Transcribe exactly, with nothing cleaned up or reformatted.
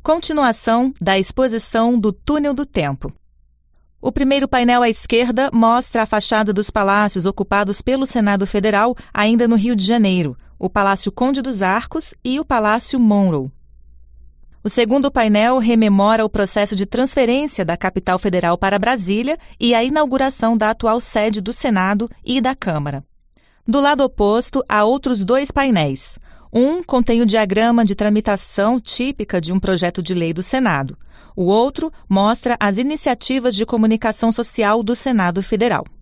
Continuação da exposição do Túnel do Tempo. O primeiro painel à esquerda mostra a fachada dos palácios ocupados pelo Senado Federal, ainda no Rio de Janeiro, o Palácio Conde dos Arcos e o Palácio Monroe. O segundo painel rememora o processo de transferência da capital federal para Brasília e a inauguração da atual sede do Senado e da Câmara. Do lado oposto, há outros dois painéis. Um contém o diagrama de tramitação típica de um projeto de lei do Senado. O outro mostra as iniciativas de comunicação social do Senado Federal.